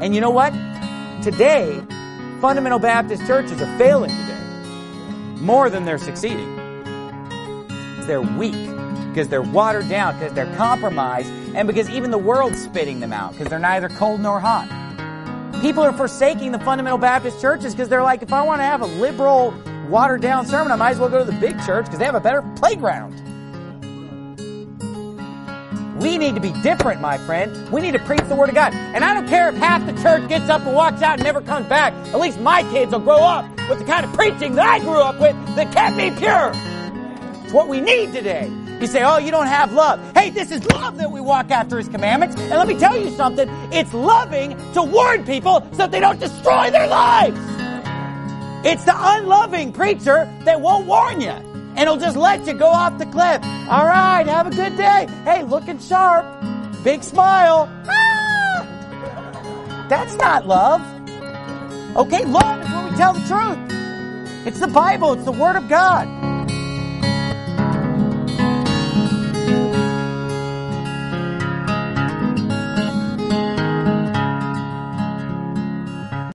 And you know what? Today, fundamental Baptist churches are failing today more than they're succeeding. They're weak because they're watered down, because they're compromised, and because even the world's spitting them out because they're neither cold nor hot. People are forsaking the fundamental Baptist churches because they're like, if I want to have a liberal, watered down sermon, I might as well go to the big church because they have a better playground. We need to be different, my friend. We need to preach the Word of God. And I don't care if half the church gets up and walks out and never comes back. At least my kids will grow up with the kind of preaching that I grew up with that kept me pure. It's what we need today. You say, oh, you don't have love. Hey, this is love that we walk after His commandments. And let me tell you something. It's loving to warn people so that they don't destroy their lives. It's the unloving preacher that won't warn you. And he'll just let you go off the cliff. All right, have a good day. Hey, looking sharp. Big smile. Ah! That's not love. Okay, love is when we tell the truth. It's the Bible. It's the Word of God.